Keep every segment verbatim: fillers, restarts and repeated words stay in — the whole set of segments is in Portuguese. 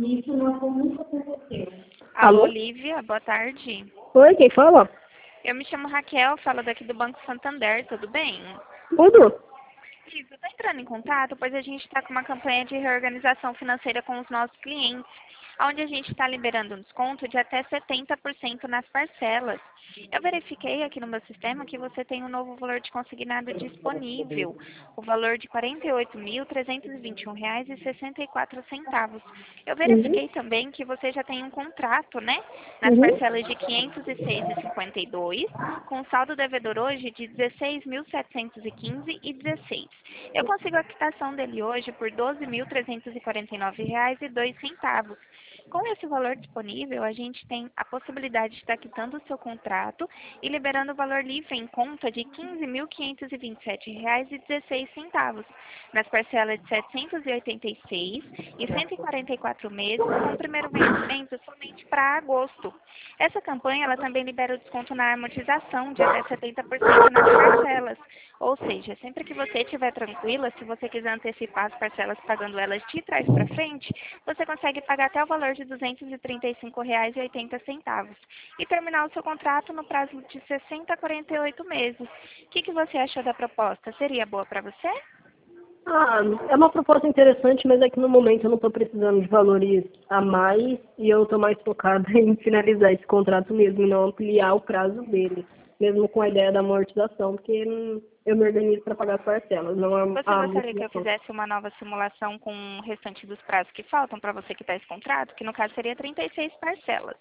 Isso não nunca aconteceu. Alô, Alô? Olivia, boa tarde. Oi, quem fala? Eu me chamo Raquel, falo daqui do Banco Santander, tudo bem? Tudo? Isso, eu estou entrando em contato, pois a gente está com uma campanha de reorganização financeira com os nossos clientes, onde a gente está liberando um desconto de até setenta por cento nas parcelas. Eu verifiquei aqui no meu sistema que você tem um novo valor de consignado disponível, o valor de quarenta e oito mil, trezentos e vinte e um reais e sessenta e quatro centavos. Eu Uhum. verifiquei também que você já tem um contrato, né, nas Uhum. parcelas de quinhentos e seis reais e cinquenta e dois centavos, com saldo devedor hoje de dezesseis mil setecentos e quinze reais e dezesseis centavos. Eu consigo a quitação dele hoje por doze mil trezentos e quarenta e nove reais e dois centavos. Com esse valor disponível, a gente tem a possibilidade de estar quitando o seu contrato e liberando o valor livre em conta de quinze mil quinhentos e vinte e sete reais e dezesseis centavos, nas parcelas de setecentos e oitenta e seis e cento e quarenta e quatro meses, com o primeiro vencimento somente para agosto. Essa campanha ela também libera o desconto na amortização de até setenta por cento nas parcelas. Ou seja, sempre que você estiver tranquila, se você quiser antecipar as parcelas pagando elas de trás para frente, você consegue pagar até o valor de duzentos e trinta e cinco reais e oitenta centavos e terminar o seu contrato no prazo de sessenta a quarenta e oito meses. O que, que você achou da proposta? Seria boa para você? Ah, é uma proposta interessante, mas é que no momento eu não estou precisando de valores a mais e eu estou mais focada em finalizar esse contrato mesmo e não ampliar o prazo dele, mesmo com a ideia da amortização, porque hum, eu me organizo para pagar as parcelas, não a, Você a gostaria que eu amortização. fizesse uma nova simulação com o restante dos prazos que faltam para você quitar esse contrato? Que no caso seria trinta e seis parcelas.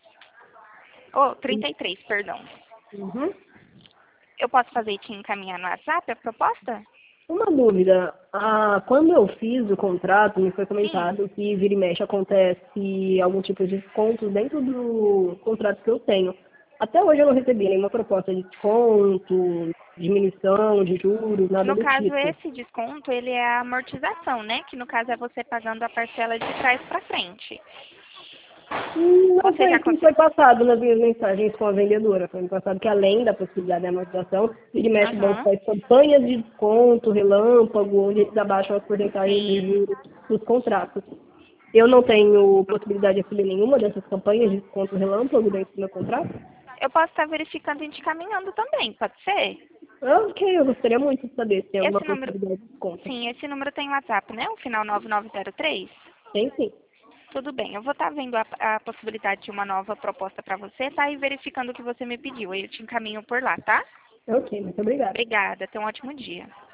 Oh, trinta e três, perdão. Uhum. Eu posso fazer e te encaminhar no WhatsApp a proposta? Uma dúvida, ah, quando eu fiz o contrato, me foi Sim. comentado que vira e mexe acontece algum tipo de desconto dentro do contrato que eu tenho. Até hoje eu não recebi nenhuma proposta de desconto, diminuição de juros, nada No do caso, tipo. esse desconto, ele é a amortização, né? Que no caso é você pagando a parcela de trás para frente. Hum, Não Você foi já isso que me foi conseguiu? passado nas minhas mensagens com a vendedora. Foi me passado que além da possibilidade de amortização, vira e mexe o banco Aham. faz campanhas de desconto, relâmpago, onde eles abaixam as porcentagens de Sim. juros dos contratos. Eu não tenho possibilidade de assumir nenhuma dessas campanhas de desconto relâmpago dentro do meu contrato? Eu posso estar verificando e te caminhando também, pode ser? Ah, ok, eu gostaria muito de saber se tem alguma Esse número, possibilidade de desconto. sim, esse número tem WhatsApp, né? O final nove nove zero três. Tem sim. Tudo bem, eu vou estar vendo a, a possibilidade de uma nova proposta para você, tá? E verificando o que você me pediu. Aí eu te encaminho por lá, tá? Ok, muito obrigada. Obrigada, tenha um ótimo dia.